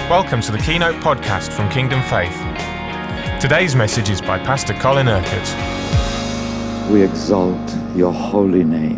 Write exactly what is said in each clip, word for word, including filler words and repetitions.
Welcome to the Keynote podcast from Kingdom Faith. Today's message is by Pastor Colin Urquhart. We exalt your holy name.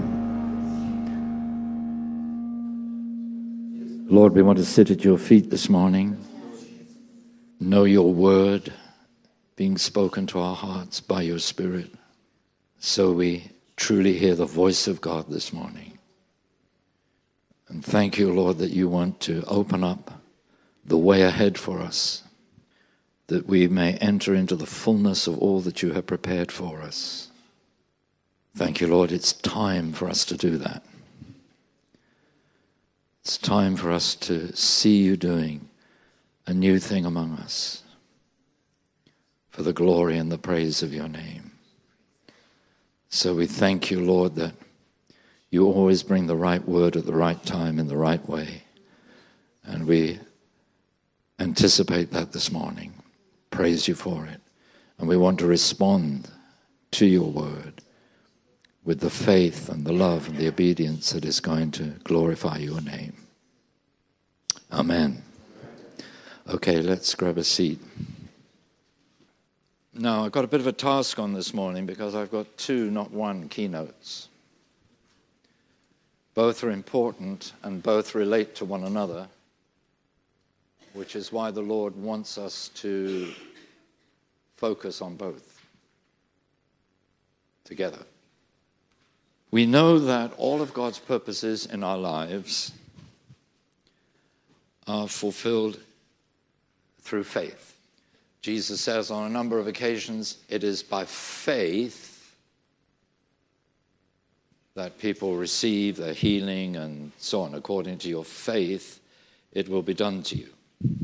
Lord, we want to sit at your feet this morning, know your word being spoken to our hearts by your Spirit, so we truly hear the voice of God this morning. And thank you, Lord, that you want to open up the way ahead for us, that we may enter into the fullness of all that you have prepared for us. Thank you, Lord. It's time for us to do that. It's time for us to see you doing a new thing among us for the glory and the praise of your name. So we thank you, Lord, that you always bring the right word at the right time in the right way. And we anticipate that this morning. Praise you for it. And we want to respond to your word with the faith and the love and the obedience that is going to glorify your name. Amen. Okay, let's grab a seat. Now, I've got a bit of a task on this morning because I've got two, not one, keynotes. Both are important and both relate to one another, which is why the Lord wants us to focus on both together. We know that all of God's purposes in our lives are fulfilled through faith. Jesus says on a number of occasions, it is by faith that people receive their healing and so on. According to your faith, it will be done to you.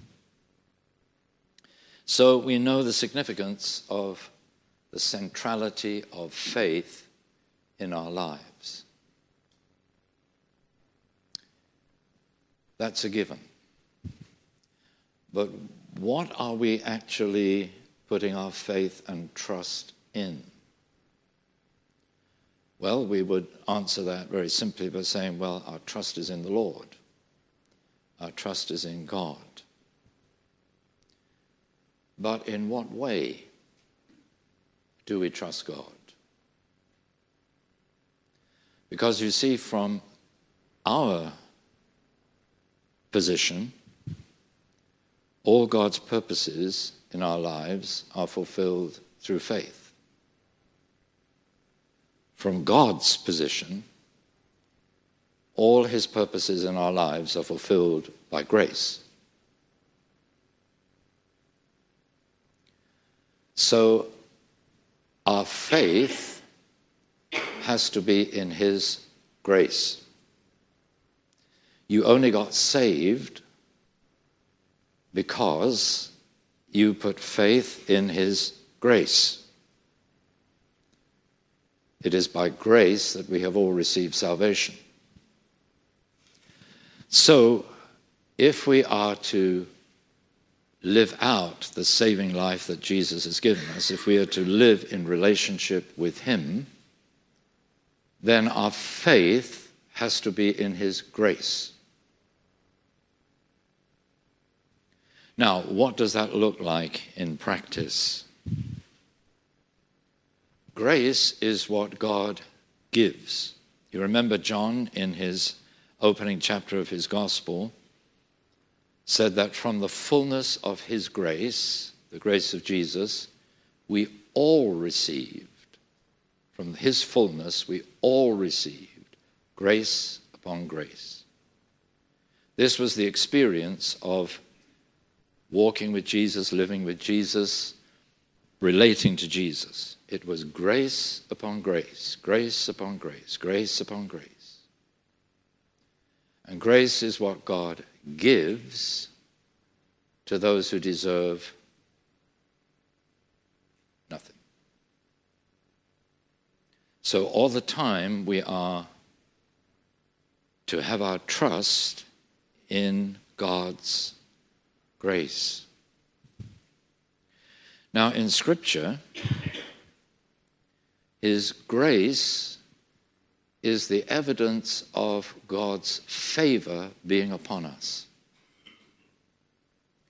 So we know the significance of the centrality of faith in our lives. That's a given. But what are we actually putting our faith and trust in? Well, we would answer that very simply by saying, well, our trust is in the Lord. Our trust is in God. But in what way do we trust God? Because you see, from our position, all God's purposes in our lives are fulfilled through faith. From God's position, all his purposes in our lives are fulfilled by grace. So our faith has to be in his grace. You only got saved because you put faith in his grace. It is by grace that we have all received salvation. So, if we are to live out the saving life that Jesus has given us, if we are to live in relationship with him, then our faith has to be in his grace. Now, what does that look like in practice? Grace is what God gives. You remember John in his opening chapter of his gospel said that from the fullness of his grace, the grace of Jesus, we all received, from his fullness, we all received grace upon grace. This was the experience of walking with Jesus, living with Jesus, relating to Jesus. It was grace upon grace, grace upon grace, grace upon grace. And grace is what God gives to those who deserve nothing. So all the time we are to have our trust in God's grace. Now in Scripture, his grace is the evidence of God's favor being upon us.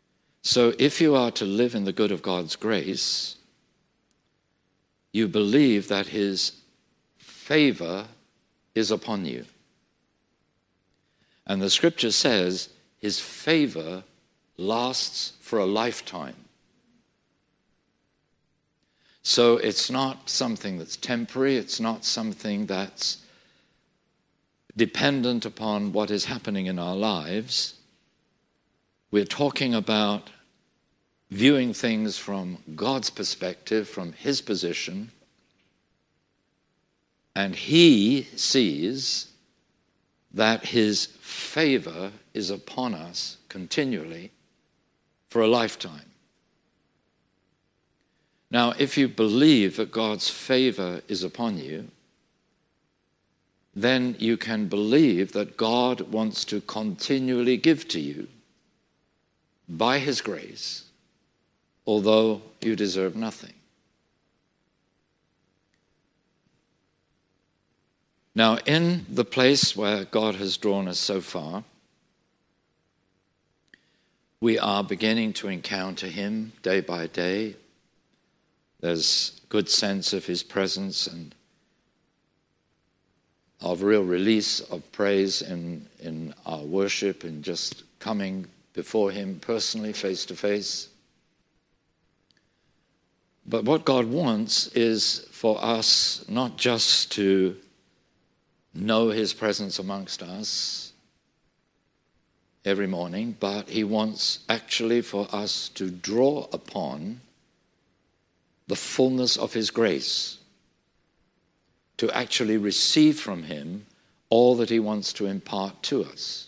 So if you are to live in the good of God's grace, you believe that his favor is upon you. And the scripture says his favor lasts for a lifetime. So it's not something that's temporary, it's not something that's dependent upon what is happening in our lives. We're talking about viewing things from God's perspective, from his position, and he sees that his favor is upon us continually for a lifetime. Now, if you believe that God's favor is upon you, then you can believe that God wants to continually give to you by his grace, although you deserve nothing. Now, in the place where God has drawn us so far, we are beginning to encounter him day by day. There's a good sense of his presence and of real release of praise in, in our worship and just coming before him personally, face to face. But what God wants is for us not just to know his presence amongst us every morning, but he wants actually for us to draw upon the fullness of his grace, to actually receive from him all that he wants to impart to us.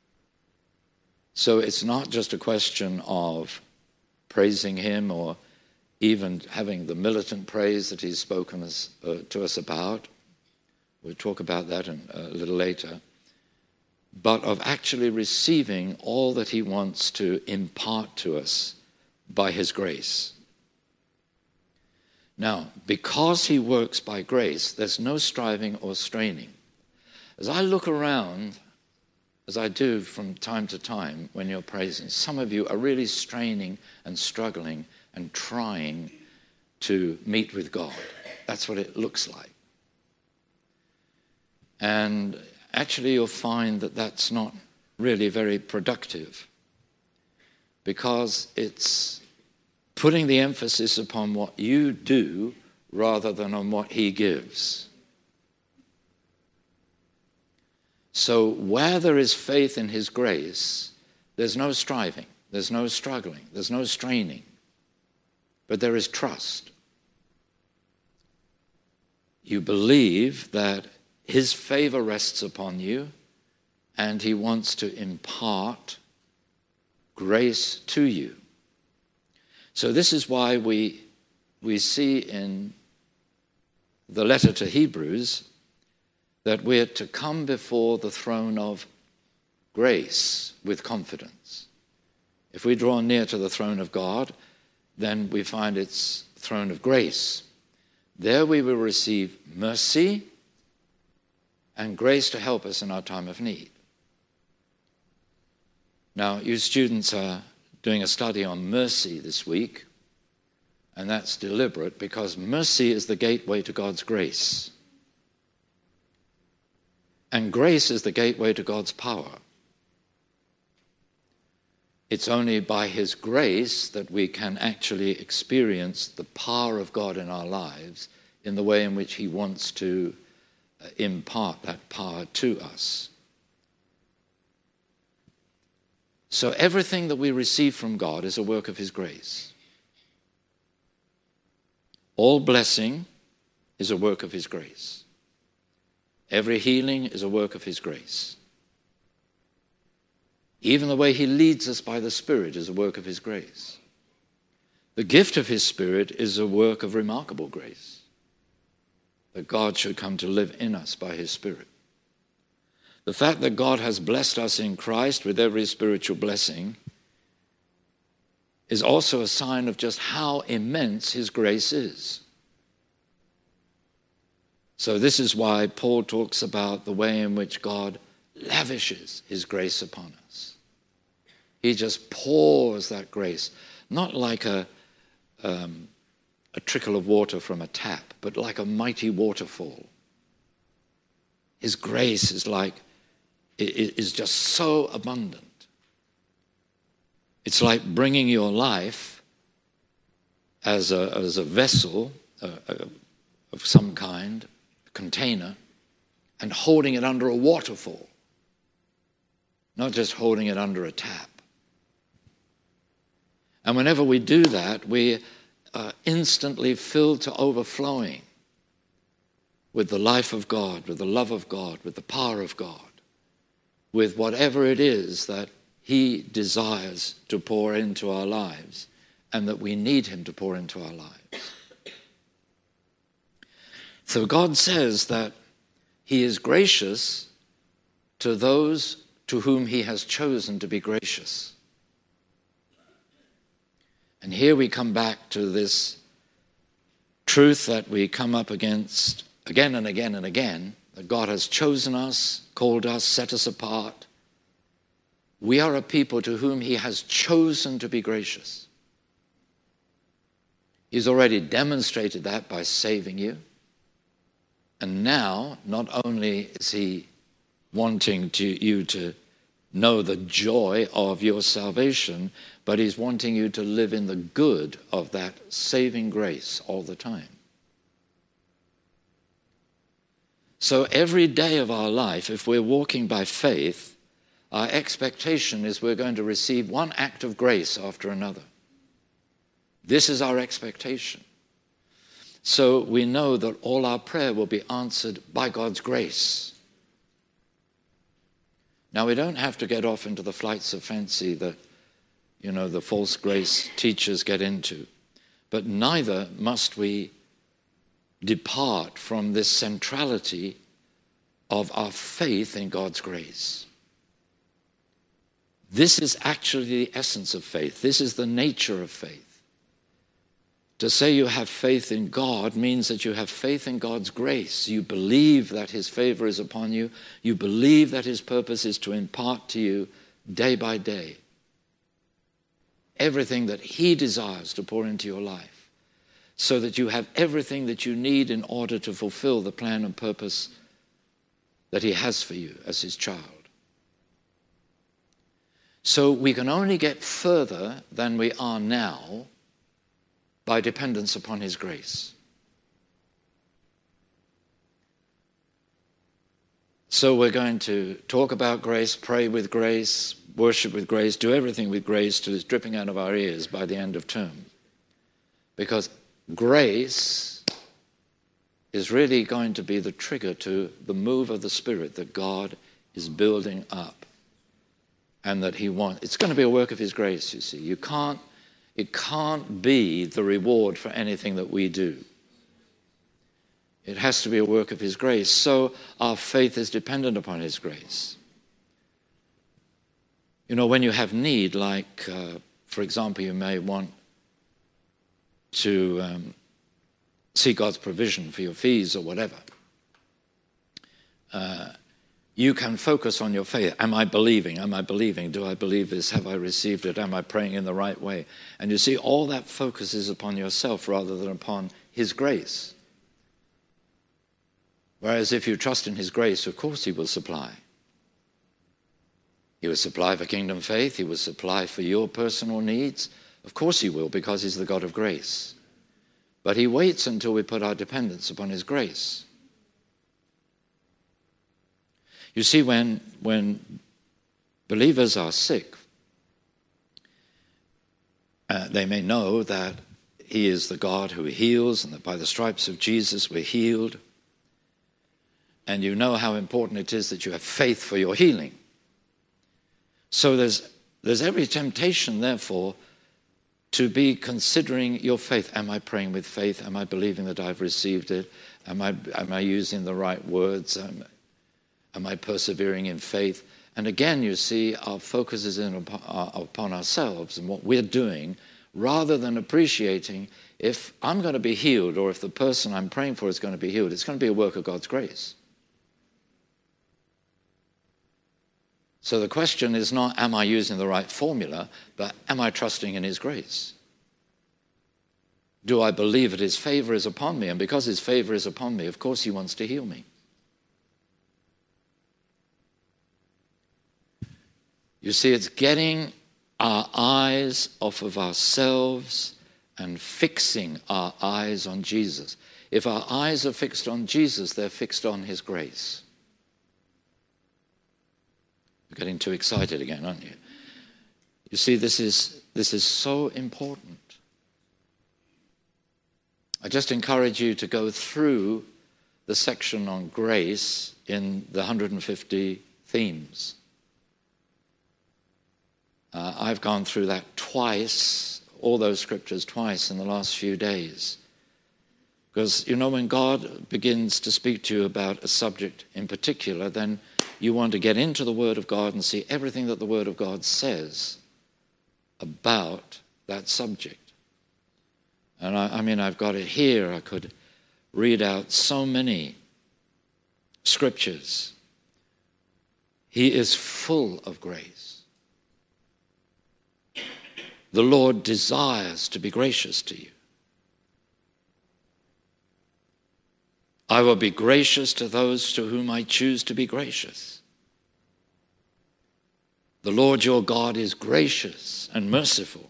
So it's not just a question of praising him or even having the militant praise that he's spoken us, uh, to us about. We'll talk about that in, uh, a little later. But of actually receiving all that he wants to impart to us by his grace. Now, because he works by grace, there's no striving or straining. As I look around, as I do from time to time when you're praising, some of you are really straining and struggling and trying to meet with God. That's what it looks like. And actually you'll find that that's not really very productive, because it's putting the emphasis upon what you do rather than on what he gives. So where there is faith in his grace, there's no striving, there's no struggling, there's no straining, but there is trust. You believe that his favor rests upon you, and he wants to impart grace to you. So this is why we, we see in the letter to Hebrews that we're to come before the throne of grace with confidence. If we draw near to the throne of God, then we find it's throne of grace. There we will receive mercy and grace to help us in our time of need. Now, you students are doing a study on mercy this week, and that's deliberate because mercy is the gateway to God's grace. And grace is the gateway to God's power. It's only by his grace that we can actually experience the power of God in our lives in the way in which he wants to impart that power to us. So everything that we receive from God is a work of his grace. All blessing is a work of his grace. Every healing is a work of his grace. Even the way he leads us by the Spirit is a work of his grace. The gift of his Spirit is a work of remarkable grace, that God should come to live in us by his Spirit. The fact that God has blessed us in Christ with every spiritual blessing is also a sign of just how immense his grace is. So this is why Paul talks about the way in which God lavishes his grace upon us. He just pours that grace, not like a, um, a trickle of water from a tap, but like a mighty waterfall. His grace is like, it is just so abundant. It's like bringing your life as a, as a vessel uh, uh, of some kind, a container, and holding it under a waterfall, not just holding it under a tap. And whenever we do that, we are instantly filled to overflowing with the life of God, with the love of God, with the power of God, with whatever it is that He desires to pour into our lives and that we need Him to pour into our lives. So God says that He is gracious to those to whom He has chosen to be gracious. And here we come back to this truth that we come up against again and again and again, that God has chosen us, called us, set us apart. We are a people to whom He has chosen to be gracious. He's already demonstrated that by saving you. And now, not only is He wanting to, you to know the joy of your salvation, but He's wanting you to live in the good of that saving grace all the time. So every day of our life, if we're walking by faith, our expectation is we're going to receive one act of grace after another. This is our expectation. So we know that all our prayer will be answered by God's grace. Now, we don't have to get off into the flights of fancy that, you know, the false grace teachers get into. But neither must we depart from this centrality of our faith in God's grace. This is actually the essence of faith. This is the nature of faith. To say you have faith in God means that you have faith in God's grace. You believe that His favor is upon you. You believe that His purpose is to impart to you day by day everything that He desires to pour into your life, so that you have everything that you need in order to fulfill the plan and purpose that He has for you as His child. So we can only get further than we are now by dependence upon His grace. So we're going to talk about grace, pray with grace, worship with grace, do everything with grace till it's dripping out of our ears by the end of term. Because grace is really going to be the trigger to the move of the Spirit that God is building up and that He wants. It's going to be a work of His grace, you see. You can't It can't be the reward for anything that we do. It has to be a work of His grace. So our faith is dependent upon His grace. You know, when you have need, like, uh, for example, you may want to um, seek God's provision for your fees or whatever. Uh, You can focus on your faith. Am I believing? Am I believing? Do I believe this? Have I received it? Am I praying in the right way? And you see, all that focus is upon yourself rather than upon His grace. Whereas if you trust in His grace, of course He will supply. He will supply for kingdom faith. He will supply for your personal needs. Of course He will, because He's the God of grace. But He waits until we put our dependence upon His grace. You see, when, when believers are sick, uh, they may know that He is the God who heals and that by the stripes of Jesus we're healed. And you know how important it is that you have faith for your healing. So there's, there's every temptation, therefore, to be considering your faith. Am I praying with faith? Am I believing that I've received it? Am I, am I using the right words? Am, Am I persevering in faith? And again, you see, our focus is in upon ourselves and what we're doing, rather than appreciating if I'm going to be healed or if the person I'm praying for is going to be healed, it's going to be a work of God's grace. So the question is not, am I using the right formula, but am I trusting in his grace? Do I believe that his favor is upon me? And because his favor is upon me, of course he wants to heal me. You see, it's getting our eyes off of ourselves and fixing our eyes on Jesus. If our eyes are fixed on Jesus, they're fixed on his grace. You're getting too excited again, aren't you? You see, this is, this is so important. I just encourage you to go through the section on grace in the one hundred fifty themes. Uh, I've gone through that twice, all those scriptures twice in the last few days. Because, you know, when God begins to speak to you about a subject in particular, then you want to get into the Word of God and see everything that the Word of God says about that subject. And I, I mean, I've got it here. I could read out so many scriptures. He is full of grace. The Lord desires to be gracious to you. I will be gracious to those to whom I choose to be gracious. The Lord your God is gracious and merciful.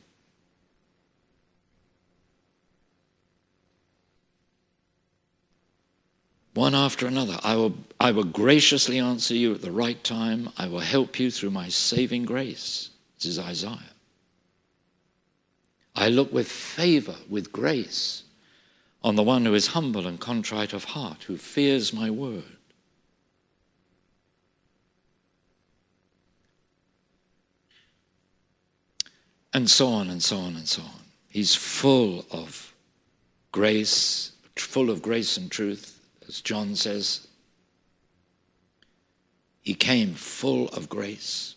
One after another, I will, I will graciously answer you at the right time. I will help you through my saving grace. This is Isaiah. I look with favor, with grace, on the one who is humble and contrite of heart, who fears my word. And so on and so on and so on. He's full of grace, full of grace and truth, as John says. He came full of grace.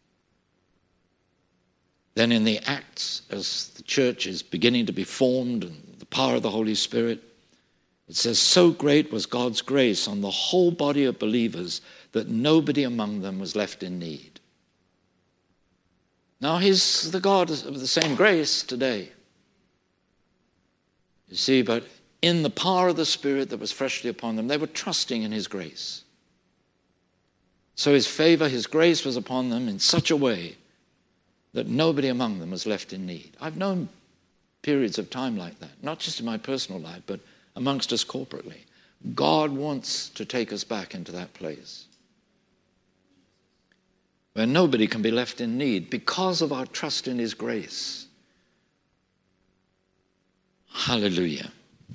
Then in the Acts, as the church is beginning to be formed and the power of the Holy Spirit, it says, so great was God's grace on the whole body of believers that nobody among them was left in need. Now he's the God of the same grace today. You see, but in the power of the Spirit that was freshly upon them, they were trusting in his grace. So his favor, his grace was upon them in such a way that nobody among them was left in need. I've known periods of time like that, not just in my personal life, but amongst us corporately. God wants to take us back into that place where nobody can be left in need because of our trust in his grace. Hallelujah.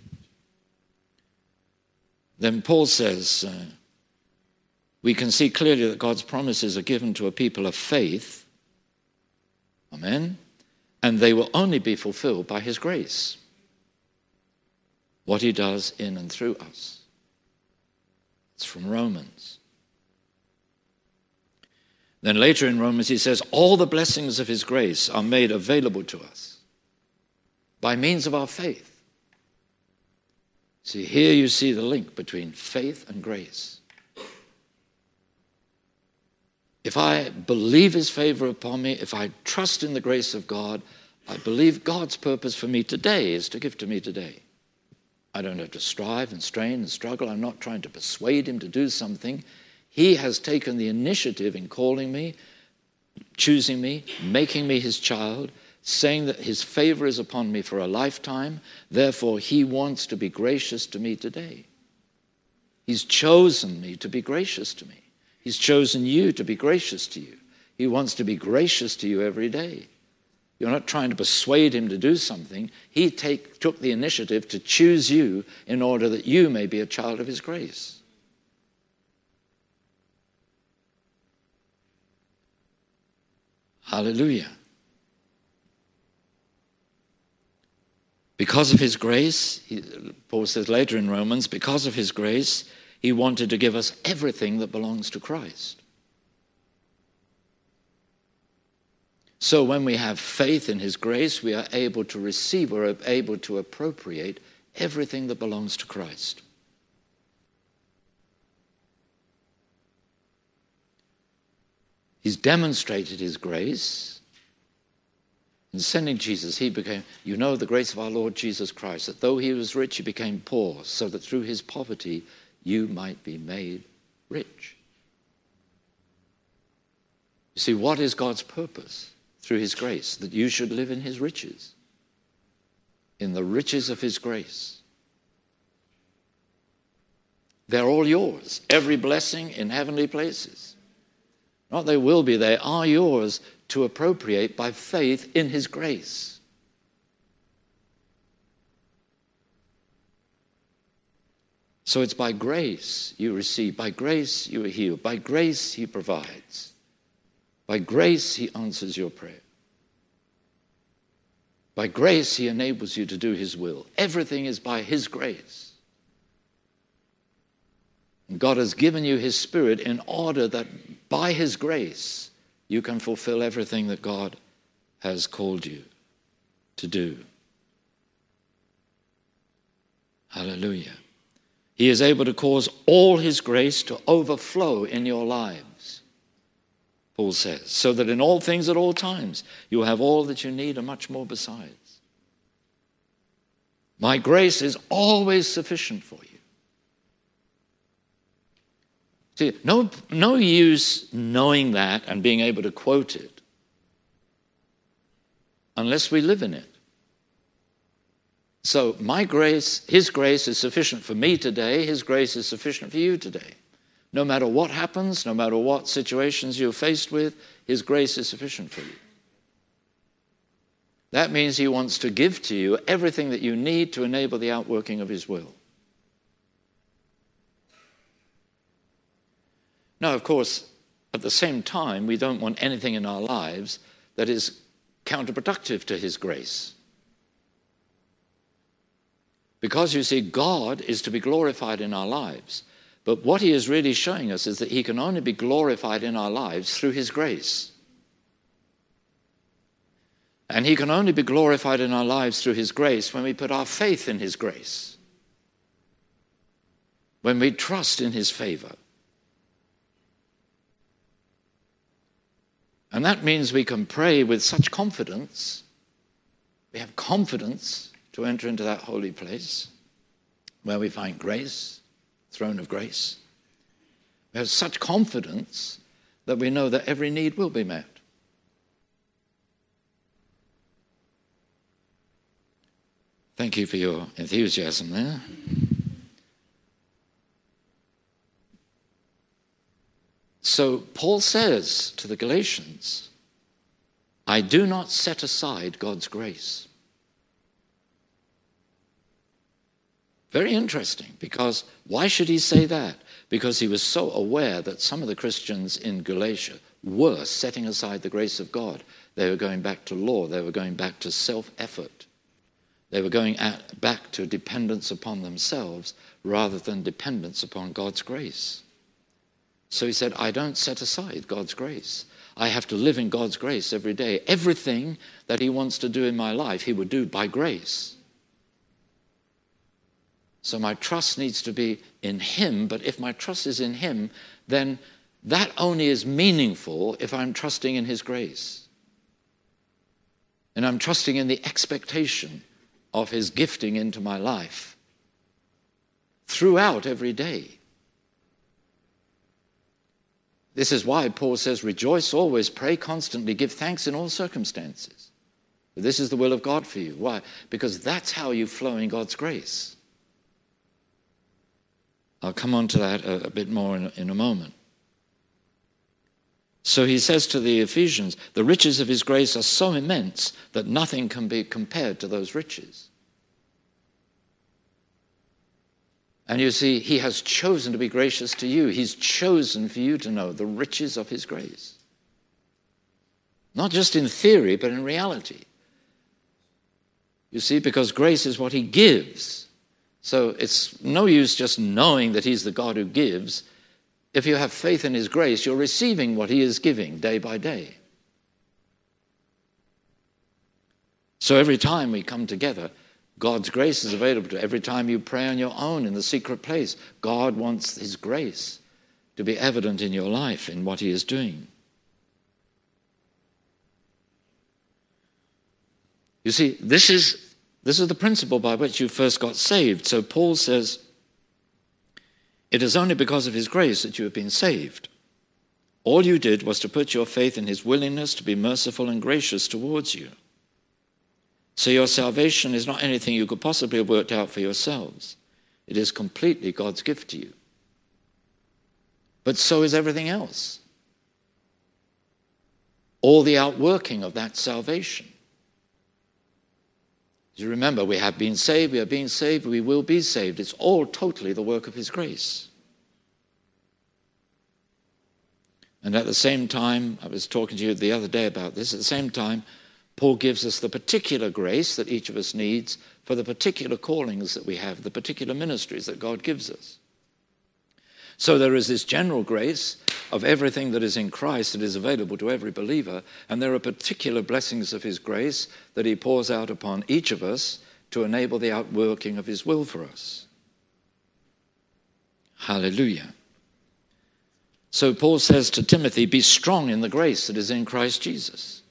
Then Paul says, uh, we can see clearly that God's promises are given to a people of faith. Amen. And they will only be fulfilled by his grace. What he does in and through us. It's from Romans. Then later in Romans he says, all the blessings of his grace are made available to us by means of our faith. See, here you see the link between faith and grace. If I believe his favor upon me, if I trust in the grace of God, I believe God's purpose for me today is to give to me today. I don't have to strive and strain and struggle. I'm not trying to persuade him to do something. He has taken the initiative in calling me, choosing me, making me his child, saying that his favor is upon me for a lifetime. Therefore, he wants to be gracious to me today. He's chosen me to be gracious to me. He's chosen you to be gracious to you. He wants to be gracious to you every day. You're not trying to persuade him to do something. He take, took the initiative to choose you in order that you may be a child of his grace. Hallelujah. Because of his grace, he, Paul says later in Romans, because of his grace, he wanted to give us everything that belongs to Christ. So when we have faith in his grace, we are able to receive, we're able to appropriate everything that belongs to Christ. He's demonstrated his grace. In sending Jesus, he became, you know the grace of our Lord Jesus Christ, that though he was rich, he became poor, so that through his poverty you might be made rich. You see, what is God's purpose through his grace? That you should live in his riches, in the riches of his grace. They're all yours, every blessing in heavenly places. Not they will be, they are yours to appropriate by faith in his grace. So it's by grace you receive, by grace you are healed, by grace he provides, by grace he answers your prayer. By grace he enables you to do his will. Everything is by his grace. And God has given you his Spirit in order that by his grace you can fulfill everything that God has called you to do. Hallelujah. He is able to cause all his grace to overflow in your lives, Paul says, so that in all things at all times you will have all that you need and much more besides. My grace is always sufficient for you. See, no, no use knowing that and being able to quote it unless we live in it. So my grace, his grace is sufficient for me today. His grace is sufficient for you today. No matter what happens, no matter what situations you're faced with, his grace is sufficient for you. That means he wants to give to you everything that you need to enable the outworking of his will. Now, of course, at the same time, we don't want anything in our lives that is counterproductive to his grace. Because, you see, God is to be glorified in our lives. But what he is really showing us is that he can only be glorified in our lives through his grace. And he can only be glorified in our lives through his grace when we put our faith in his grace, when we trust in his favor. And that means we can pray with such confidence. We have confidence to enter into that holy place where we find grace, throne of grace. We have such confidence that we know that every need will be met. Thank you for your enthusiasm there. So Paul says to the Galatians, I do not set aside God's grace. Very interesting, because why should he say that? Because he was so aware that some of the Christians in Galatia were setting aside the grace of God. They were going back to law. They were going back to self-effort. They were going at, back to dependence upon themselves rather than dependence upon God's grace. So he said, I don't set aside God's grace. I have to live in God's grace every day. Everything that he wants to do in my life, he would do by grace. So my trust needs to be in him, but if my trust is in him, then that only is meaningful if I'm trusting in his grace. And I'm trusting in the expectation of his gifting into my life throughout every day. This is why Paul says, rejoice always, pray constantly, give thanks in all circumstances. This is the will of God for you. Why? Because that's how you flow in God's grace. I'll come on to that a, a bit more in, in a moment. So he says to the Ephesians, the riches of his grace are so immense that nothing can be compared to those riches. And you see, he has chosen to be gracious to you. He's chosen for you to know the riches of his grace. Not just in theory, but in reality. You see, because grace is what he gives. So it's no use just knowing that he's the God who gives. If you have faith in his grace, you're receiving what he is giving day by day. So every time we come together, God's grace is available to you. Every time you pray on your own in the secret place, God wants his grace to be evident in your life, in what he is doing. You see, this is, this is the principle by which you first got saved. So Paul says, it is only because of his grace that you have been saved. All you did was to put your faith in his willingness to be merciful and gracious towards you. So your salvation is not anything you could possibly have worked out for yourselves. It is completely God's gift to you. But so is everything else. All the outworking of that salvation. You remember, we have been saved, we are being saved, we will be saved. It's all totally the work of his grace. And at the same time, I was talking to you the other day about this, at the same time, Paul gives us the particular grace that each of us needs for the particular callings that we have, the particular ministries that God gives us. So there is this general grace of everything that is in Christ that is available to every believer, and there are particular blessings of his grace that he pours out upon each of us to enable the outworking of his will for us. Hallelujah. So Paul says to Timothy, be strong in the grace that is in Christ Jesus.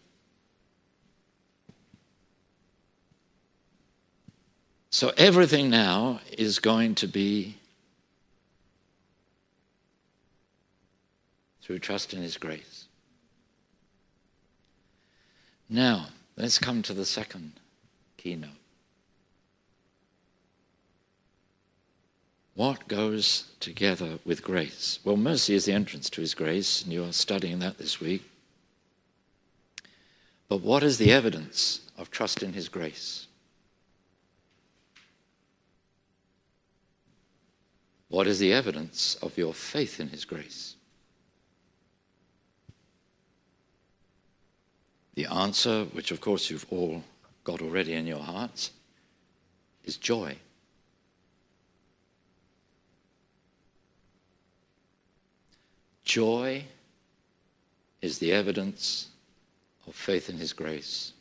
So everything now is going to be through trust in his grace. Now, let's come to the second keynote. What goes together with grace? Well, mercy is the entrance to his grace, and you are studying that this week. But what is the evidence of trust in his grace? What is the evidence of your faith in his grace? The answer, which of course you've all got already in your hearts, is joy. Joy is the evidence of faith in his grace.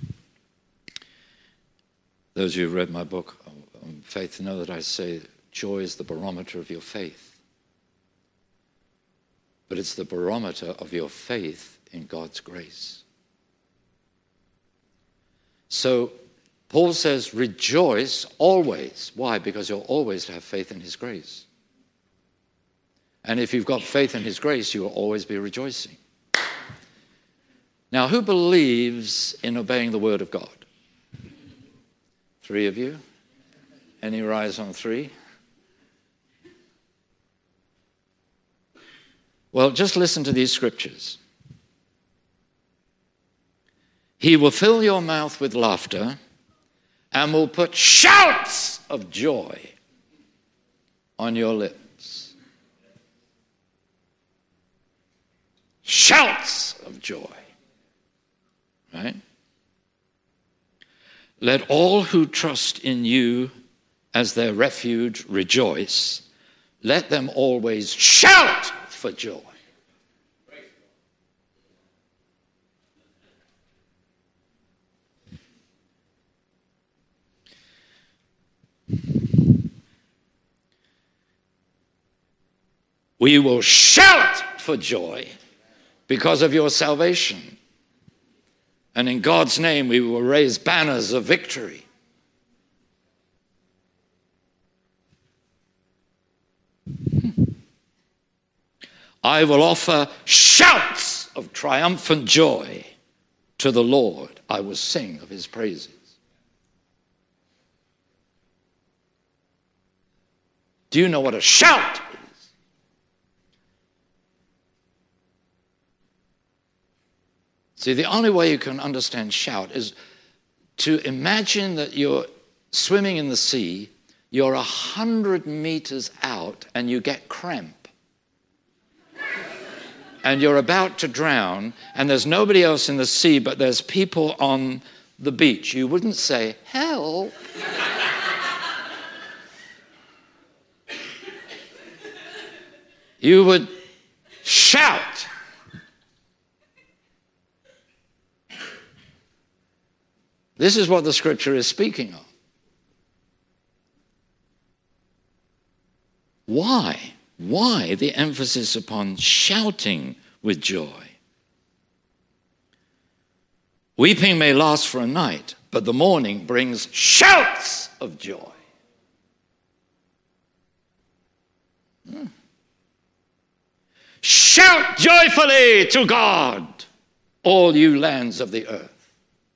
Those of you who read my book on faith know that I say joy is the barometer of your faith. But it's the barometer of your faith in God's grace. So Paul says, rejoice always. Why? Because you'll always have faith in his grace. And if you've got faith in his grace, you will always be rejoicing. Now, who believes in obeying the word of God? Three of you? Any rise on three? Well, just listen to these scriptures. He will fill your mouth with laughter and will put shouts of joy on your lips. Shouts of joy. Right? Let all who trust in you as their refuge rejoice. Let them always shout for joy. We will shout for joy because of your salvation. And in God's name, we will raise banners of victory. I will offer shouts of triumphant joy to the Lord. I will sing of his praises. Do you know what a shout is? See, the only way you can understand shout is to imagine that you're swimming in the sea, you're a hundred meters out and you get cramp. And you're about to drown and there's nobody else in the sea but there's people on the beach. You wouldn't say, help. You would shout. This is what the scripture is speaking of. Why? Why the emphasis upon shouting with joy? Weeping may last for a night, but the morning brings shouts of joy. Hmm. Shout joyfully to God, all you lands of the earth.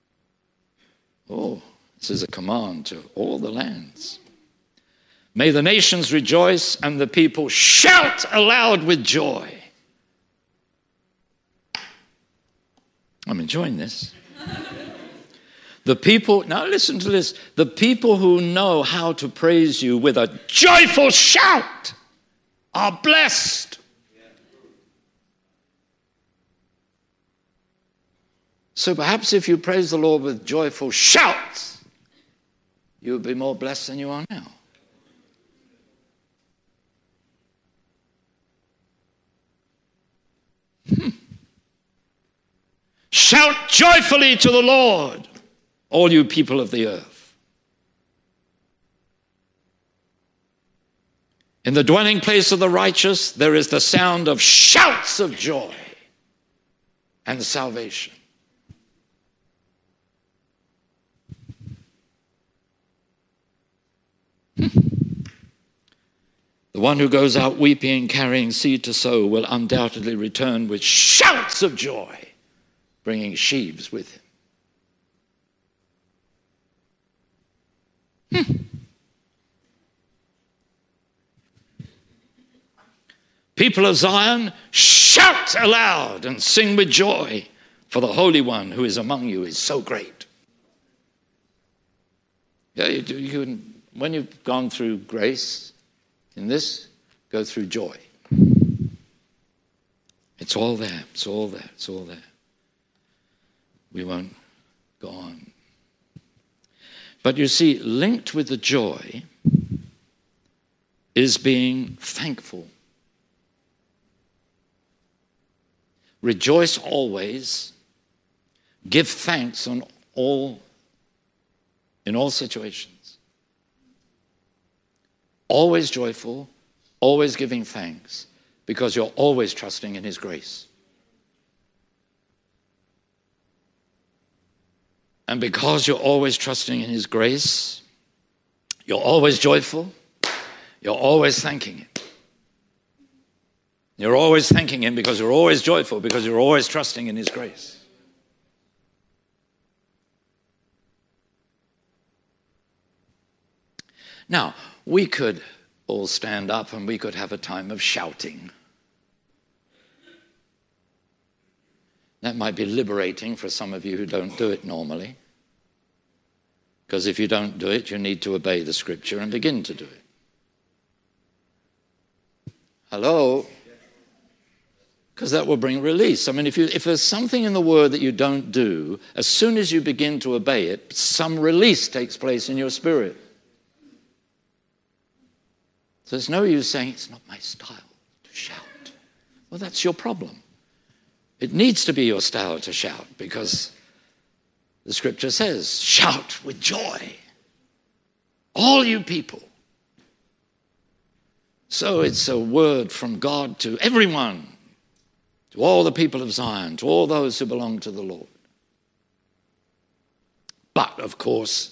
Oh, this is a command to all the lands. May the nations rejoice and the people shout aloud with joy. I'm enjoying this. The people, now listen to this, the people who know how to praise you with a joyful shout are blessed. So perhaps if you praise the Lord with joyful shouts, you will be more blessed than you are now. Hmm. Shout joyfully to the Lord, all you people of the earth. In the dwelling place of the righteous, there is the sound of shouts of joy and salvation. The one who goes out weeping and carrying seed to sow will undoubtedly return with shouts of joy, bringing sheaves with him. Hmm. People of Zion, shout aloud and sing with joy, for the Holy One who is among you is so great. Yeah, you, you, when you've gone through grace, in this, go through joy. It's all there, it's all there, it's all there. We won't go on. But you see, linked with the joy is being thankful. Rejoice always. Give thanks on all, in all situations. Always joyful, always giving thanks, because you're always trusting in his grace. And because you're always trusting in his grace, you're always joyful, you're always thanking him. You're always thanking him because you're always joyful, because you're always trusting in his grace. Now, we could all stand up and we could have a time of shouting. That might be liberating for some of you who don't do it normally. Because if you don't do it, you need to obey the scripture and begin to do it. Hello? Because that will bring release. I mean, if, you, if there's something in the word that you don't do, as soon as you begin to obey it, some release takes place in your spirit. So there's no use saying, it's not my style to shout. Well, that's your problem. It needs to be your style to shout, because the scripture says, shout with joy, all you people. So it's a word from God to everyone, to all the people of Zion, to all those who belong to the Lord. But, of course,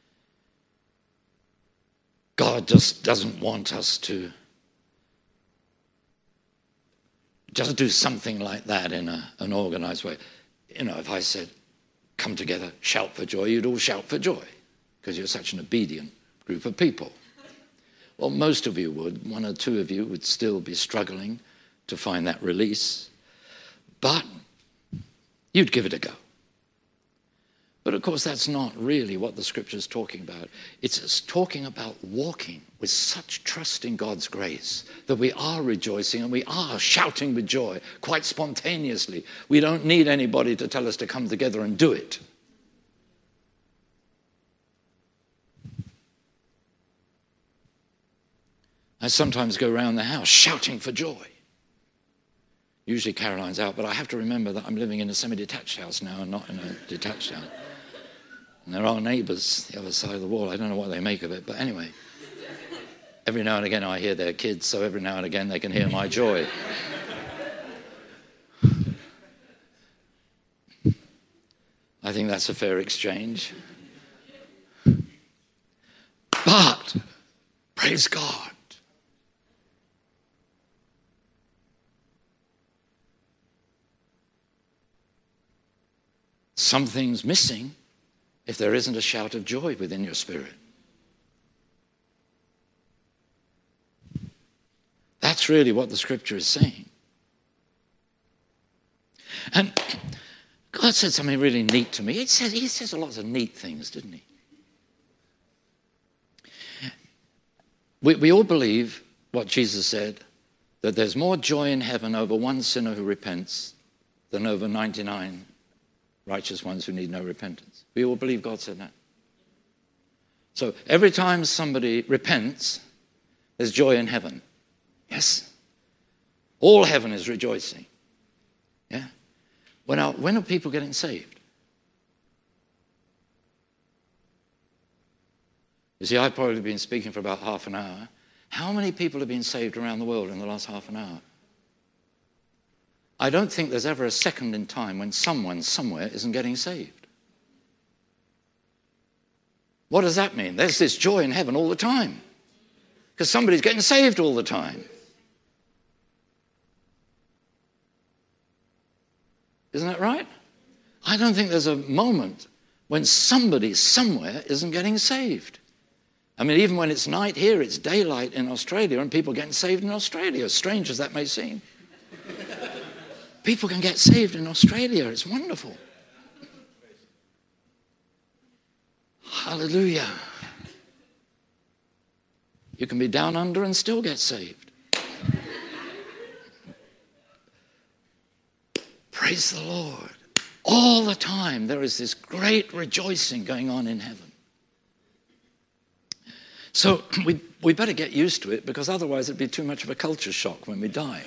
God just doesn't want us to just do something like that in a, an organized way. You know, if I said, come together, shout for joy, you'd all shout for joy because you're such an obedient group of people. Well, most of you would. One or two of you would still be struggling to find that release. But you'd give it a go. But of course, that's not really what the scripture is talking about. It's talking about walking with such trust in God's grace that we are rejoicing and we are shouting with joy quite spontaneously. We don't need anybody to tell us to come together and do it. I sometimes go around the house shouting for joy. Usually Caroline's out, but I have to remember that I'm living in a semi-detached house now and not in a detached house. And there are neighbours the other side of the wall. I don't know what they make of it, but anyway. Every now and again I hear their kids, so every now and again they can hear my joy. I think that's a fair exchange. Praise God. Something's missing if there isn't a shout of joy within your spirit. That's really what the scripture is saying. And God said something really neat to me. He says, he says a lot of neat things, didn't he? We, we all believe what Jesus said, that there's more joy in heaven over one sinner who repents than over ninety-nine righteous ones who need no repentance. We all believe God said that. So every time somebody repents, there's joy in heaven. Yes? All heaven is rejoicing. Yeah? When are, when are people getting saved? You see, I've probably been speaking for about half an hour. How many people have been saved around the world in the last half an hour? I don't think there's ever a second in time when someone somewhere isn't getting saved. What does that mean? There's this joy in heaven all the time because somebody's getting saved all the time. Isn't that right? I don't think there's a moment when somebody somewhere isn't getting saved. I mean, even when it's night here, it's daylight in Australia, and people getting saved in Australia, as strange as that may seem. People can get saved in Australia. It's wonderful. Hallelujah. You can be down under and still get saved. Praise the Lord. All the time there is this great rejoicing going on in heaven. So we, we better get used to it, because otherwise it'd be too much of a culture shock when we die.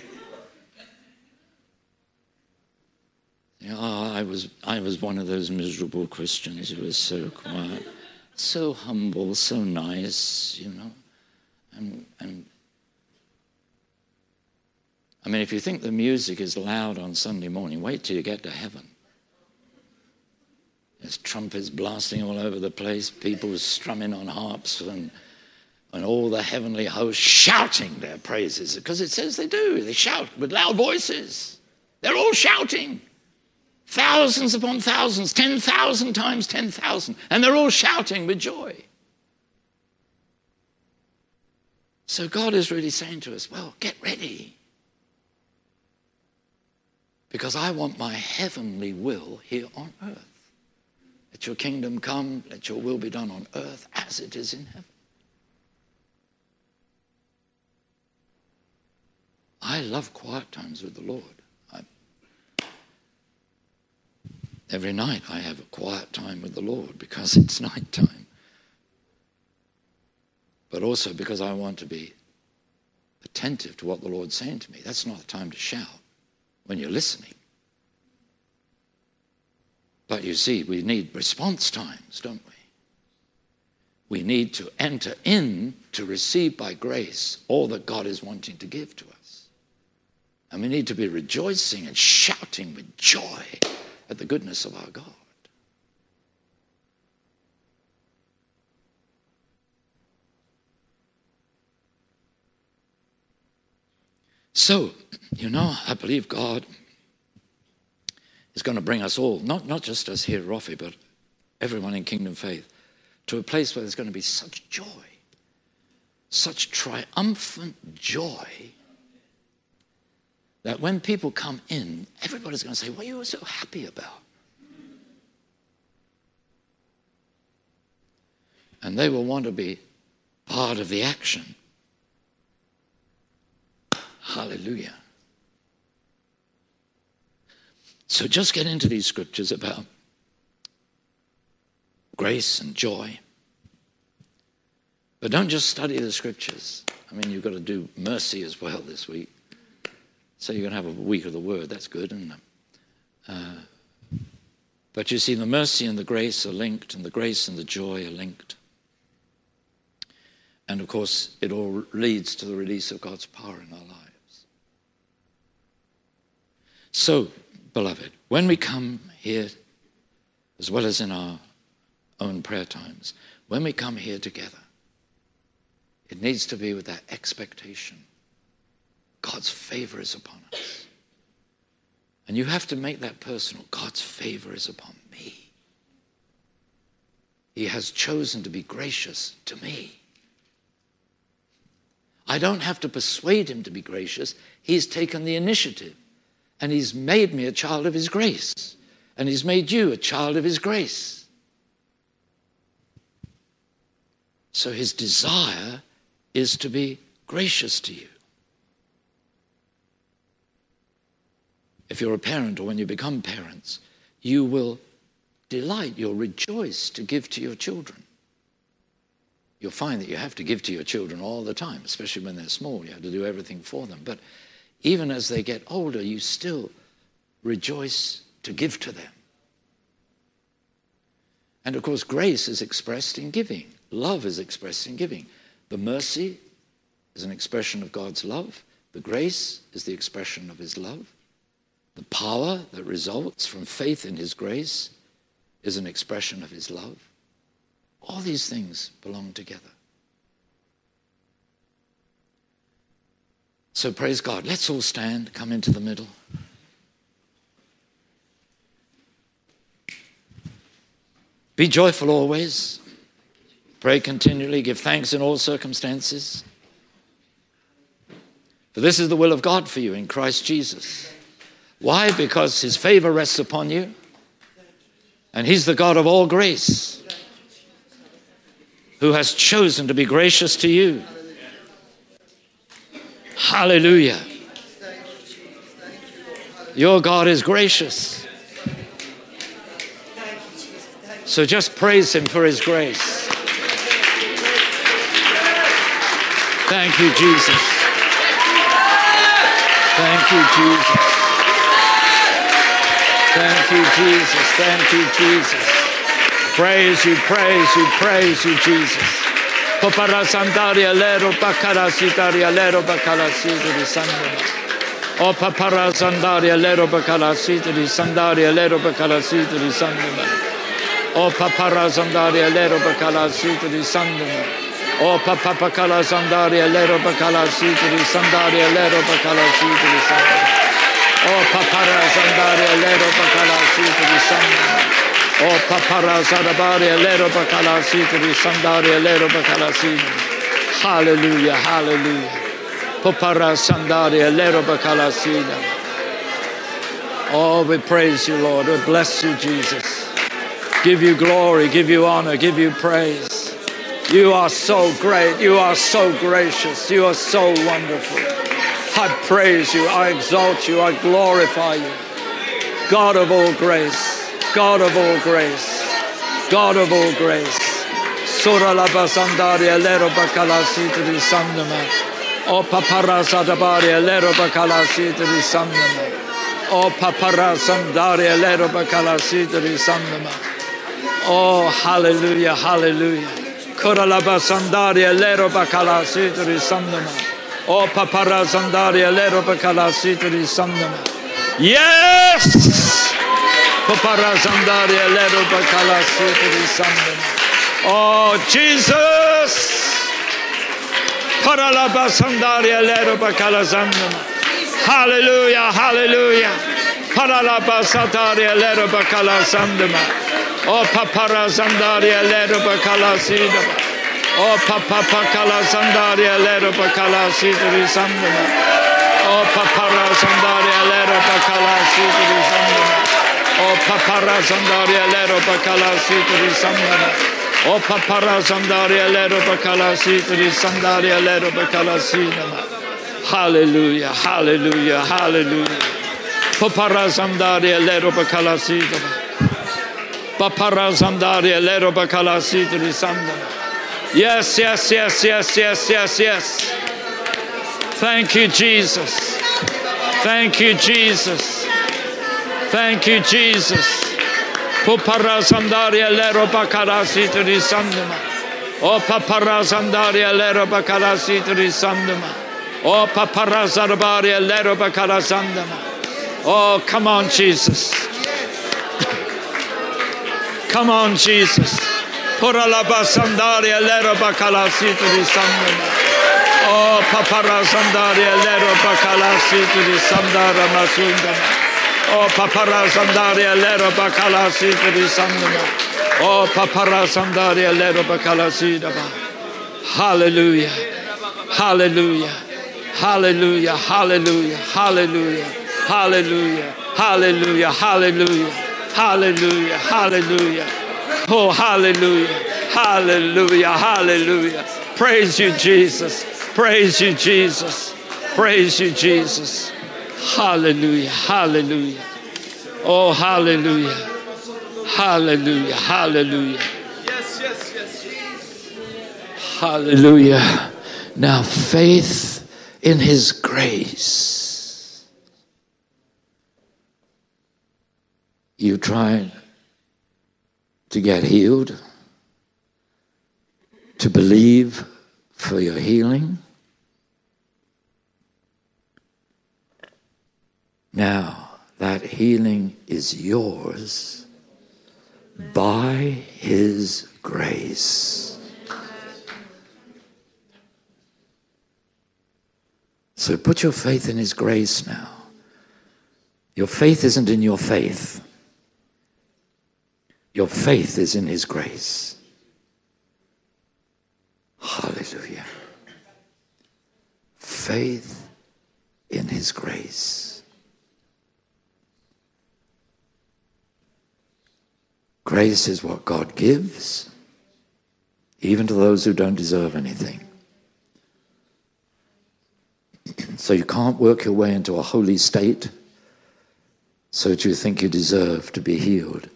You know, oh, I was I was one of those miserable Christians who was so quiet, so humble, so nice, you know. And and I mean, if you think the music is loud on Sunday morning, wait till you get to heaven. There's trumpets blasting all over the place, people strumming on harps, and, and all the heavenly hosts shouting their praises, because it says they do. They shout with loud voices. They're all shouting. Thousands upon thousands, ten thousand times ten thousand, and they're all shouting with joy. So God is really saying to us, well, get ready. Because I want my heavenly will here on earth. Let your kingdom come, let your will be done on earth as it is in heaven. I love quiet times with the Lord. I, every night I have a quiet time with the Lord because it's night time. But also because I want to be attentive to what the Lord's saying to me. That's not the time to shout when you're listening. But you see, we need response times, don't we? We need to enter in to receive by grace all that God is wanting to give to us. And we need to be rejoicing and shouting with joy at the goodness of our God. So, you know, I believe God is going to bring us all, not, not just us here at Roffey, but everyone in Kingdom Faith, to a place where there's going to be such joy, such triumphant joy, that when people come in, everybody's going to say, what are you so happy about? And they will want to be part of the action. Hallelujah. So just get into these scriptures about grace and joy. But don't just study the scriptures. I mean, you've got to do mercy as well this week. So you're going to have a week of the word. That's good. And, uh, but you see, the mercy and the grace are linked, and the grace and the joy are linked. And of course, it all leads to the release of God's power in our lives. So, beloved, when we come here, as well as in our own prayer times, when we come here together, It needs to be with that expectation. God's favor is upon us. And you have to make that personal. God's favor is upon me. He has chosen to be gracious to me. I don't have to persuade him to be gracious. He's taken the initiative. And he's made me a child of his grace. And he's made you a child of his grace. So his desire is to be gracious to you. If you're a parent or when you become parents, you will delight, you'll rejoice to give to your children. You'll find that you have to give to your children all the time, especially when they're small. You have to do everything for them. But even as they get older, you still rejoice to give to them. And of course, grace is expressed in giving. Love is expressed in giving. The mercy is an expression of God's love. The grace is the expression of his love. The power that results from faith in his grace is an expression of his love. All these things belong together. So praise God. Let's all stand, come into the middle. Be joyful always. Pray continually. Give thanks in all circumstances. For this is the will of God for you in Christ Jesus. Why? Because his favor rests upon you. And he's the God of all grace, who has chosen to be gracious to you. Hallelujah. Your God is gracious. So just praise him for his grace. Thank you, Jesus. Thank you, Jesus. Thank you, Jesus. Thank you, Jesus. Praise you, praise you, praise you, Jesus. Popara sandaria lero bakara sitaria lero bakala sitari sandama. O papara sandaria lero bakala sitari sandaria lero bakala sitari sandama. O papara sandaria lero bakala sitari sandama. O papa kala sandaria lero bakala sitari sandaria lero bakala sitari sandama. O papara sandaria lero bakala sitari sandama. O papara sandaria lero bakala sitari sandaria lero bakala sitari. Hallelujah, hallelujah. Popara sandaria lero bakala sitari. Oh, we praise you, Lord. We bless you, Jesus. Give you glory, give you honor, give you praise. You are so great. You are so gracious. You are so wonderful. I praise you. I exalt you. I glorify you. God of all grace. God of all grace. God of all grace. Sura la basandaria lero bakala sitri sandama. O papara sadabaria lero bakala sitri sandama. O papara sandaria lero bakala sitri sandama. Oh, hallelujah, hallelujah. Koralaba sandaria lero bakala sitri sandama. O papara sandaria lero bakala sitri sandama. Yes! Papara sandaria lero bakala sitri sandama. Oh, Jesus! Paralaba sandaria lero bakala sandama. Hallelujah, hallelujah. Paralaba sandaria lero bakala sandama. O papara sandaria lero bakala sidama. O papa kala sandaria lero bakala sidri sandama. O papara sandaria lero bakala sidri sandama. O papara sandaria lero bakala sidri sandama. O papara sandaria lero bakala sidri sandaria lero bakala sidama. Hallelujah, hallelujah, hallelujah. Papara sandaria lero bakala sidama. Papara sandaria lero bakala sidri sandama. Yes, yes, yes, yes, yes, yes, yes. Thank you, Jesus. Thank you, Jesus. Thank you, Jesus. Papara sandaria lero bakala sidri sandama. O papara sandaria lero bakala sidri sandama. O papara sandaria lero bakala sandama. Oh, come on, Jesus. Come on, Jesus. Pura la basandaria lero bakala sitri sandama. Oh, papara sandaria lero bakala sitri sandara masunda. Oh, papara sandaria lero bakala sitri sandara. Oh, papara sandaria lero bakala sidaba. Hallelujah. Hallelujah. Hallelujah. Hallelujah. Hallelujah. Hallelujah. Hallelujah. Hallelujah. Hallelujah. Hallelujah. Oh, hallelujah. Hallelujah. Hallelujah. Praise you, Jesus. Praise you, Jesus. Praise you, Jesus. Hallelujah. Hallelujah. Oh, hallelujah. Hallelujah. Hallelujah. Yes, yes, yes. Hallelujah. Now, faith in his grace. You try to get healed, to believe for your healing. Now, that healing is yours by his grace. So put your faith in his grace now. Your faith isn't in your faith. Your faith is in his grace. Hallelujah. Faith in his grace. Grace is what God gives, even to those who don't deserve anything. So you can't work your way into a holy state so that you think you deserve to be healed.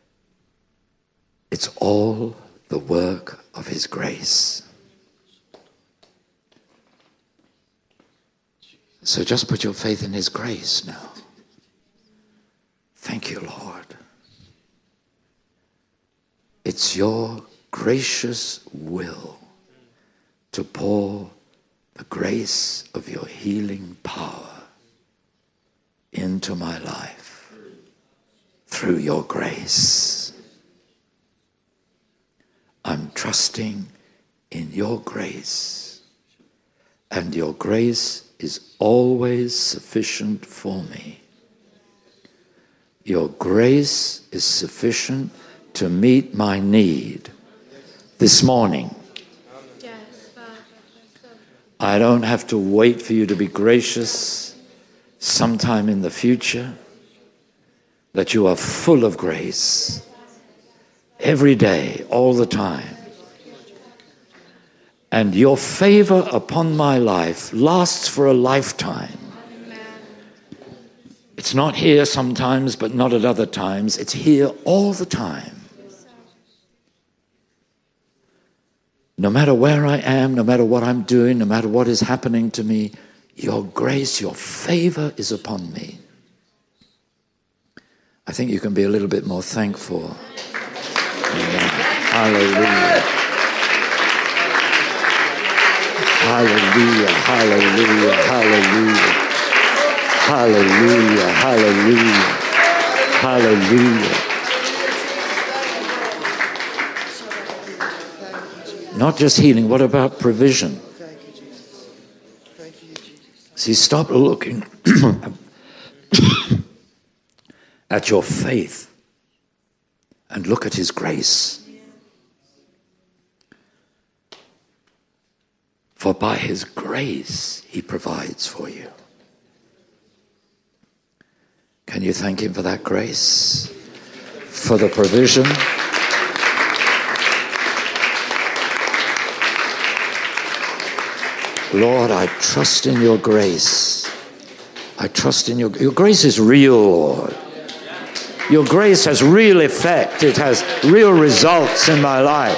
It's all the work of his grace. So just put your faith in his grace now. Thank you, Lord. It's your gracious will to pour the grace of your healing power into my life through your grace. I'm trusting in your grace, and your grace is always sufficient for me. Your grace is sufficient to meet my need this morning. I don't have to wait for you to be gracious sometime in the future, that you are full of grace every day, all the time. And your favor upon my life lasts for a lifetime. It's not here sometimes, but not at other times. It's here all the time. No matter where I am, no matter what I'm doing, no matter what is happening to me, your grace, your favor is upon me. I think you can be a little bit more thankful. Amen. Hallelujah. Hallelujah. Hallelujah. Hallelujah. Hallelujah. Hallelujah. Hallelujah. Not just healing, what about provision? Thank you, Jesus. Thank you, Jesus. See, stop looking at your faith and look at his grace. For by his grace, he provides for you. Can you thank him for that grace? For the provision? Lord, I trust in your grace. I trust in your your grace is real, Lord. Your grace has real effect. It has real results in my life.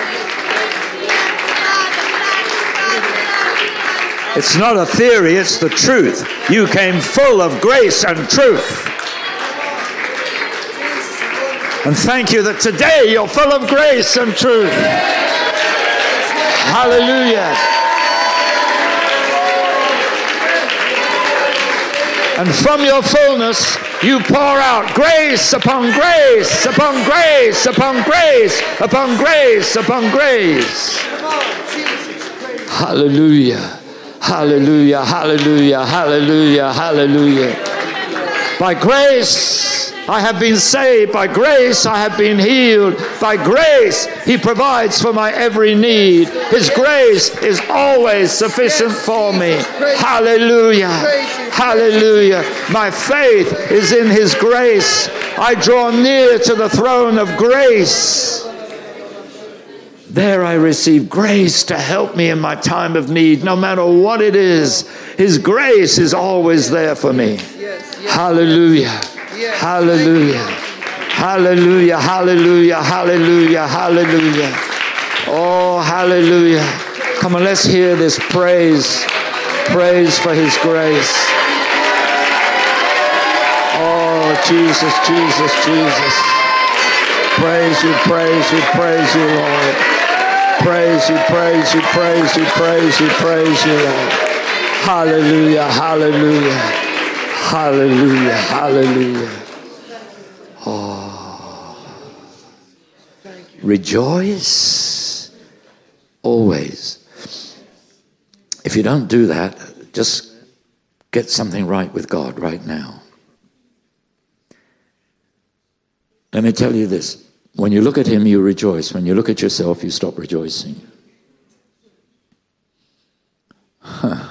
It's not a theory, it's the truth. You came full of grace and truth. And thank you that today you're full of grace and truth. Hallelujah. And from your fullness, you pour out grace upon grace, upon grace, upon grace, upon grace, upon grace. Hallelujah. Hallelujah. Hallelujah. Hallelujah. Hallelujah. By grace, I have been saved. By grace, I have been healed. By grace, he provides for my every need. His grace is always sufficient for me. Hallelujah. Hallelujah. My faith is in his grace. I draw near to the throne of grace. There I receive grace to help me in my time of need, no matter what it is. His grace is always there for me. Hallelujah. Hallelujah. Hallelujah. Hallelujah. Hallelujah. Hallelujah. Oh, hallelujah. Come on, let's hear this praise. Praise for his grace. Oh, Jesus, Jesus, Jesus. Praise you, praise you, praise you, Lord. Praise you, praise you, praise you, praise you, praise you, Lord. Hallelujah, hallelujah. Hallelujah, hallelujah. Oh. Rejoice always. If you don't do that, just get something right with God right now. Let me tell you this. When you look at him, you rejoice. When you look at yourself, you stop rejoicing. Huh.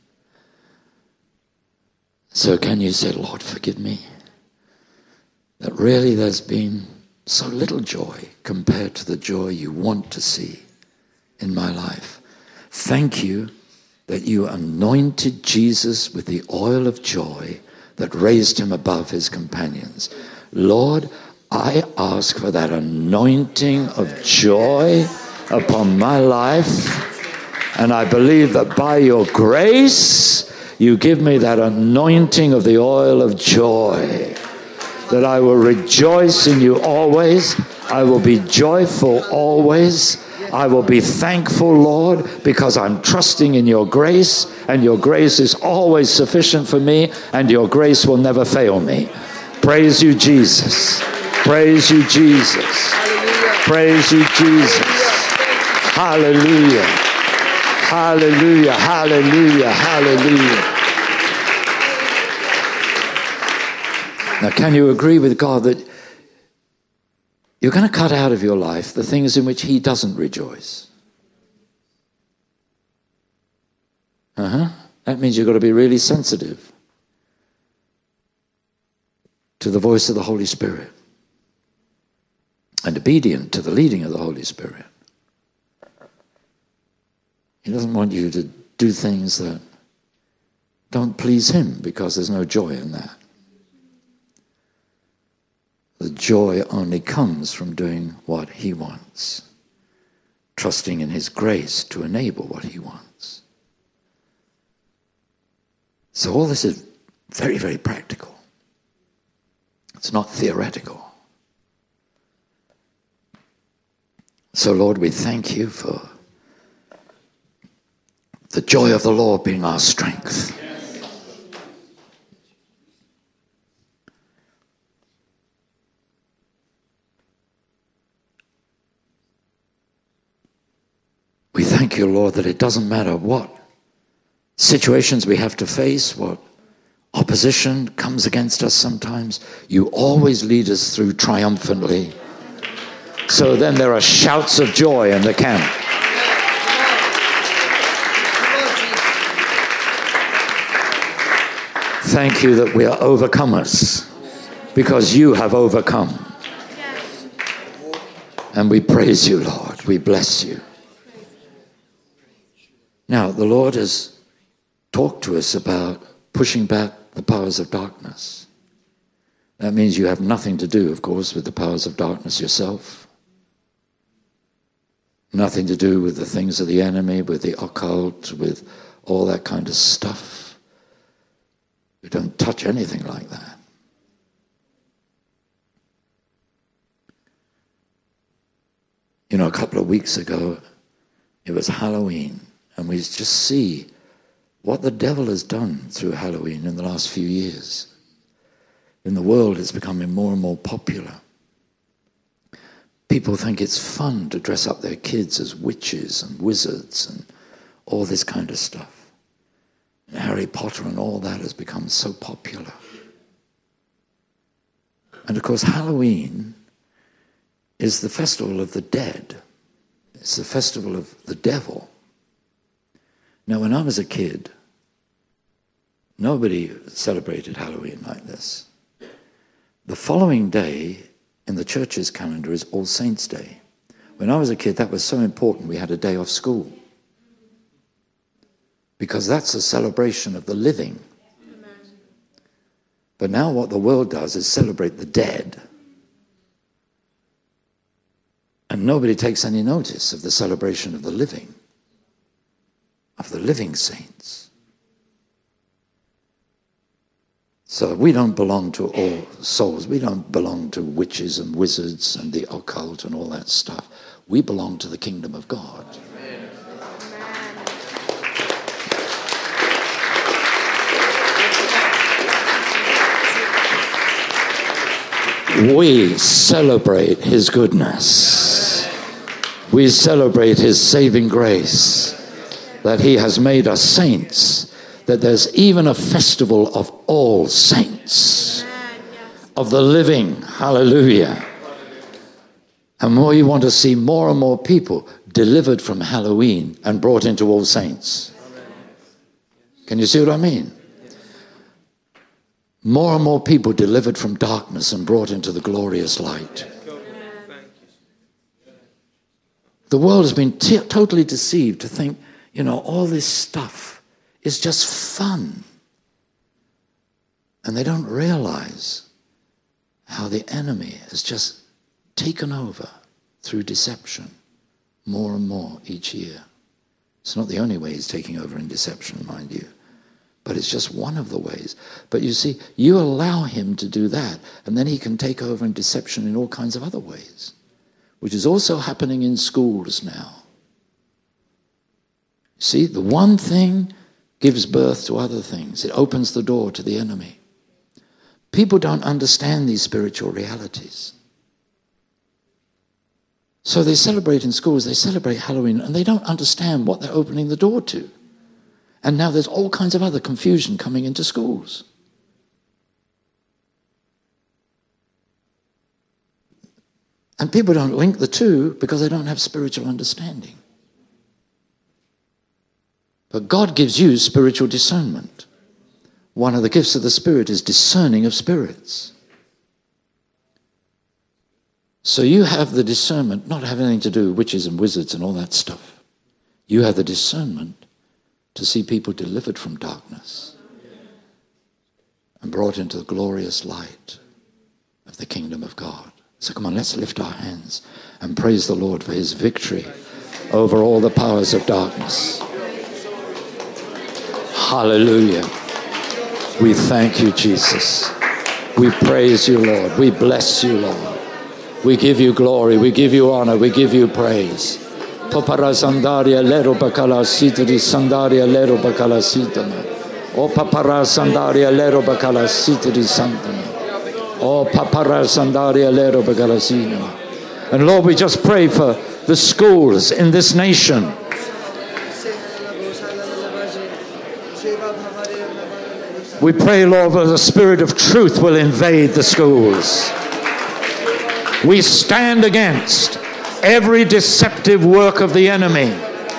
So can you say, Lord, forgive me? That really there's been so little joy compared to the joy you want to see in my life. Thank you that you anointed Jesus with the oil of joy that raised him above his companions. Lord, I ask for that anointing of joy upon my life, and I believe that by your grace, you give me that anointing of the oil of joy, that I will rejoice in you always. I will be joyful always. I will be thankful, Lord, because I'm trusting in your grace, and your grace is always sufficient for me, and your grace will never fail me. Praise you, Jesus. Praise you, Jesus. Praise you, Jesus. Hallelujah. Hallelujah, hallelujah, hallelujah. Now, can you agree with God that you're going to cut out of your life the things in which he doesn't rejoice? Uh-huh. That means you've got to be really sensitive to the voice of the Holy Spirit and obedient to the leading of the Holy Spirit. He doesn't want you to do things that don't please him, because there's no joy in that. The joy only comes from doing what he wants, trusting in his grace to enable what he wants. So all this is very, very practical. It's not theoretical. So, Lord, we thank you for the joy of the Lord being our strength. We thank you, Lord, that it doesn't matter what situations we have to face, what opposition comes against us sometimes, you always lead us through triumphantly. So then there are shouts of joy in the camp. Thank you that we are overcomers because you have overcome. And we praise you, Lord. We bless you. Now, the Lord has talked to us about pushing back the powers of darkness. That means you have nothing to do, of course, with the powers of darkness yourself. Nothing to do with the things of the enemy, with the occult, with all that kind of stuff. You don't touch anything like that. You know, a couple of weeks ago, it was Halloween, and we just see what the devil has done through Halloween in the last few years. In the world, it's becoming more and more popular. People think it's fun to dress up their kids as witches and wizards and all this kind of stuff. And Harry Potter and all that has become so popular. And of course, Halloween is the festival of the dead. It's the festival of the devil. Now, when I was a kid, nobody celebrated Halloween like this. The following day in the church's calendar is All Saints' Day. When I was a kid, that was so important, we had a day off school. Because that's a celebration of the living. But now what the world does is celebrate the dead. And nobody takes any notice of the celebration of the living, of the living saints. So we don't belong to all souls. We don't belong to witches and wizards and the occult and all that stuff. We belong to the kingdom of God. We celebrate his goodness. We celebrate his saving grace, that he has made us saints, that there's even a festival of all saints, of the living. Hallelujah. And we want to see more and more people delivered from Halloween and brought into All Saints. Can you see what I mean? More and more people delivered from darkness and brought into the glorious light. The world has been t- totally deceived to think, you know, all this stuff is just fun. And they don't realize how the enemy has just taken over through deception more and more each year. It's not the only way he's taking over in deception, mind you. But it's just one of the ways. But you see, you allow him to do that, and then he can take over in deception in all kinds of other ways, which is also happening in schools now. See, the one thing gives birth to other things. It opens the door to the enemy. People don't understand these spiritual realities. So they celebrate in schools, they celebrate Halloween, and they don't understand what they're opening the door to. And now there's all kinds of other confusion coming into schools. And people don't link the two because they don't have spiritual understanding. But God gives you spiritual discernment. One of the gifts of the Spirit is discerning of spirits. So you have the discernment, not having anything to do with witches and wizards and all that stuff. You have the discernment to see people delivered from darkness and brought into the glorious light of the kingdom of God. So come on, let's lift our hands and praise the Lord for his victory over all the powers of darkness. Hallelujah. We thank you, Jesus. We praise you, Lord. We bless you, Lord. We give you glory. We give you honor. We give you praise. Papara sandaria lero bakala sita di sandaria lero bakala sita. O papara sandaria lero bakala sita di santana. O papara sandaria lero bakala sita. And Lord, we just pray for the schools in this nation. We pray, Lord, that the spirit of truth will invade the schools. We stand against every deceptive work of the enemy.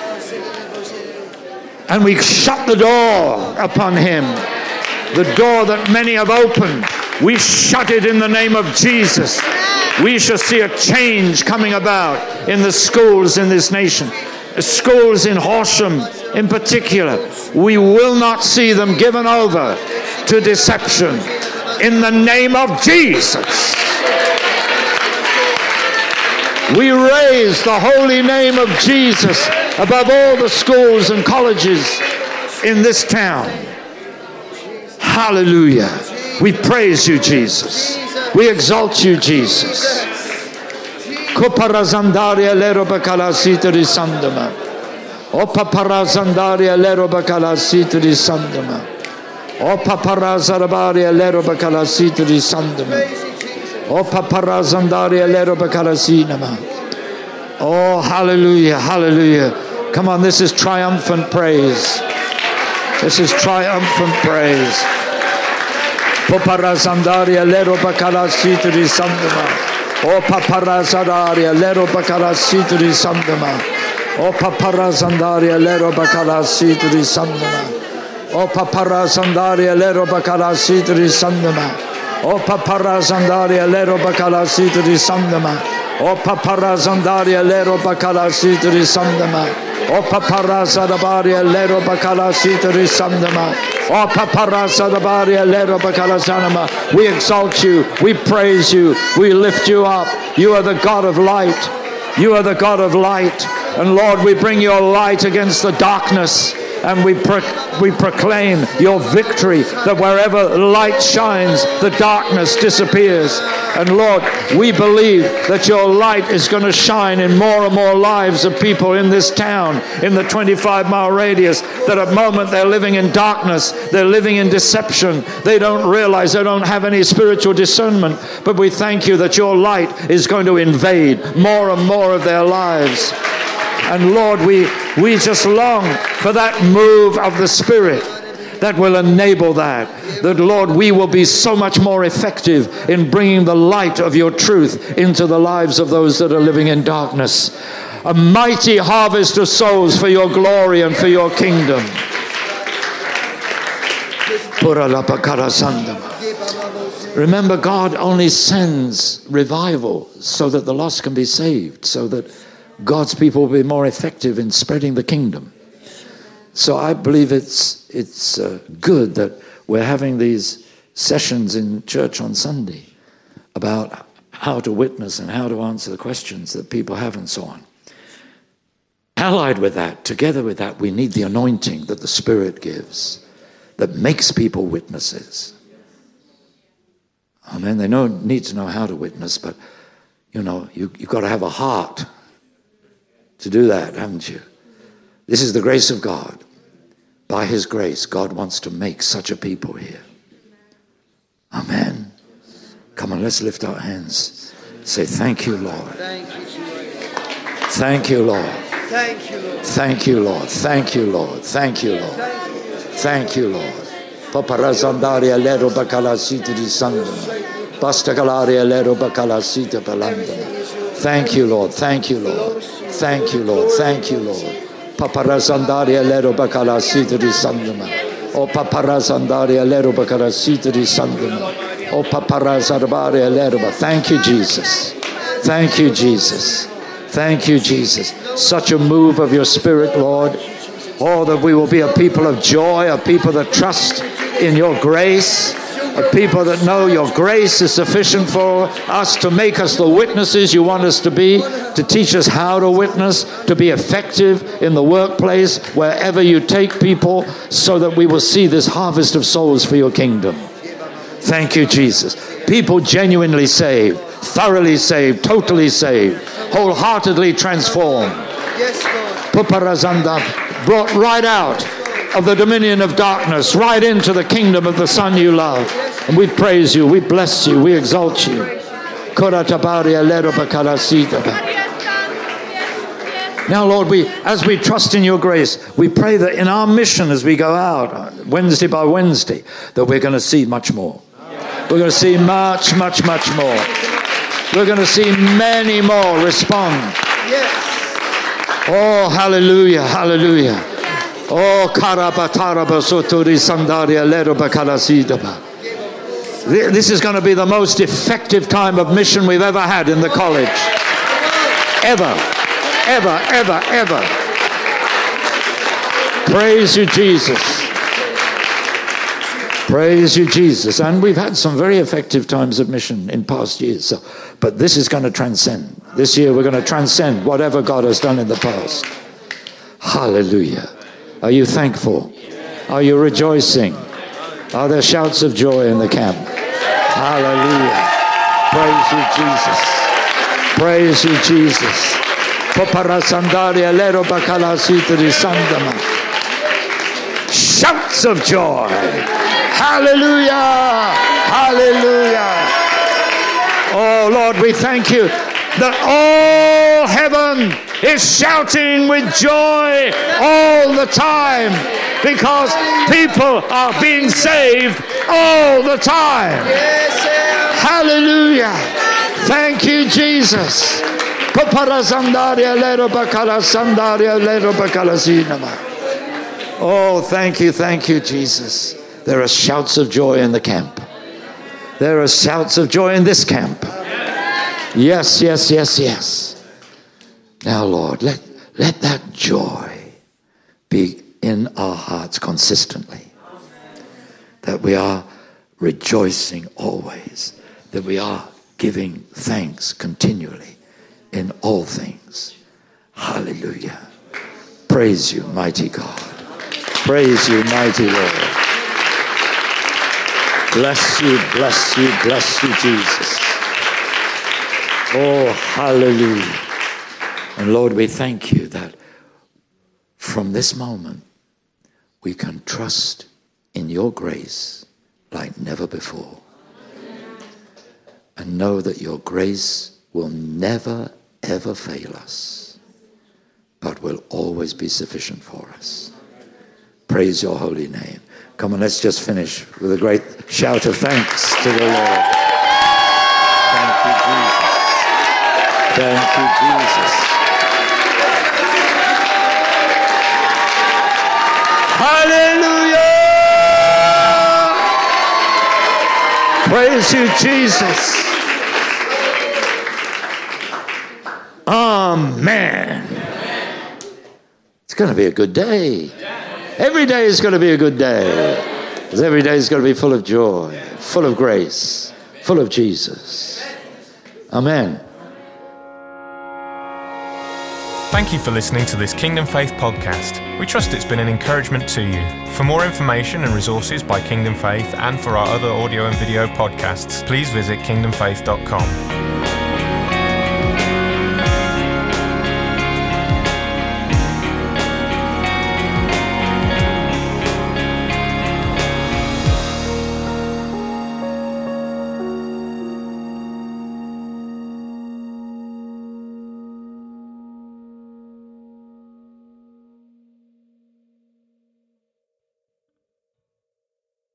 And we shut the door upon him. The door that many have opened, we shut it in the name of Jesus. We shall see a change coming about in the schools in this nation. The schools in Horsham in particular. We will not see them given over to deception in the name of Jesus. We raise the holy name of Jesus above all the schools and colleges in this town. Hallelujah. We praise you, Jesus. We exalt you, Jesus. Koparazandaria lero bakala sitri sandama. O paparazandaria lero bakala sitri sandama. O paparazarabaria lero bakala sitri sandama. Oh, paparazandaria lero bakala sinama. Oh, hallelujah, hallelujah. Come on, this is triumphant praise. This is triumphant praise. Poparazandaria lero bakala situri sandama. O paparazadaria lero bakala situri sandama. O paparazandaria lero bakala situri sandama. O paparazandaria lero bakala situri sandama. O paparazandaria lero bakala situri sandama. O paparazandaria lero bakala situri sandama. O paparazadabaria lero bakala situri sandama. O paparazadabaria lero bakala sanama. We exalt you, we praise you, we lift you up. You are the God of light. You are the God of light. And Lord, we bring your light against the darkness. And we pro- we proclaim your victory, that wherever light shines, the darkness disappears. And Lord, we believe that your light is going to shine in more and more lives of people in this town, in the twenty-five mile radius, that at the moment they're living in darkness, they're living in deception, they don't realize, they don't have any spiritual discernment. But we thank you that your light is going to invade more and more of their lives. And Lord, we, we just long for that move of the Spirit that will enable that. That, Lord, we will be so much more effective in bringing the light of your truth into the lives of those that are living in darkness. A mighty harvest of souls for your glory and for your kingdom. Remember, God only sends revival so that the lost can be saved, so that God's people will be more effective in spreading the kingdom. So I believe it's it's uh, good that we're having these sessions in church on Sunday about how to witness and how to answer the questions that people have and so on. Allied with that, together with that, we need the anointing that the Spirit gives that makes people witnesses. Amen. They know, need to know how to witness, but, you know, you, you've got to have a heart to do that, haven't you? This is the grace of God. By his grace, God wants to make such a people here. Amen. Come on, let's lift our hands. Say, thank you, Lord. Thank you, Lord. Thank you, Lord. Thank you, Lord. Thank you, Lord. Thank you, Lord. Thank you, Lord. Paparazandaria lero bakalasita di sandana. Bastagalaria lero bakalasita palandana. Thank you, Lord. Thank you, Lord. Thank you, Lord. Thank you, Lord. Paparazandaria lero bakalasita di sandana. O paparazandaria lero bakalasita di sandana. O paparazarbaria lero. Thank you, Jesus. Thank you, Jesus. Thank you, Jesus. Such a move of your Spirit, Lord. Oh, that we will be a people of joy, a people that trust in your grace, a people that know your grace is sufficient for us to make us the witnesses you want us to be, to teach us how to witness, to be effective in the workplace, wherever you take people, so that we will see this harvest of souls for your kingdom. Thank you, Jesus. People genuinely saved, thoroughly saved, totally saved, wholeheartedly transformed. Yes, Lord. Puparazanda, brought right out of the dominion of darkness, right into the kingdom of the Son you love. And we praise you, we bless you, we exalt you. Now, Lord, we as we trust in your grace, we pray that in our mission as we go out, Wednesday by Wednesday, that we're going to see much more. We're going to see much, much, much more. We're going to see many more respond. Yes. Oh, hallelujah, hallelujah. Oh, karabataraba soturi sandaria leroba kalasidaba. This is going to be the most effective time of mission we've ever had in the college. Ever, ever, ever, ever. Praise you, Jesus. Praise you, Jesus. And we've had some very effective times of mission in past years. So, but this is going to transcend. This year we're going to transcend whatever God has done in the past. Hallelujah. Are you thankful? Are you rejoicing? Are there shouts of joy in the camp? Hallelujah. Praise you, Jesus. Praise you, Jesus. Shouts of joy. Hallelujah. Hallelujah. Oh, Lord, we thank you that all heaven is shouting with joy all the time because people are being saved all the time. Hallelujah. Thank you, Jesus. Oh, thank you, thank you, Jesus. There are shouts of joy in the camp. There are shouts of joy in this camp. Yes, yes, yes, yes. Now, Lord, let, let that joy be in our hearts consistently. That we are rejoicing always. That we are giving thanks continually in all things. Hallelujah. Praise you, mighty God. Praise you, mighty Lord. Bless you, bless you, bless you, Jesus. Oh, hallelujah. And Lord, we thank you that from this moment we can trust in your grace like never before. And know that your grace will never, ever fail us, but will always be sufficient for us. Praise your holy name. Come on, let's just finish with a great shout of thanks to the Lord. Thank you, Jesus. Thank you, Jesus. Hallelujah! Praise you, Jesus. Amen. It's going to be a good day. Every day is going to be a good day. Because every day is going to be full of joy, full of grace, full of Jesus. Amen. Thank you for listening to this Kingdom Faith podcast. We trust it's been an encouragement to you. For more information and resources by Kingdom Faith and for our other audio and video podcasts, please visit kingdom faith dot com.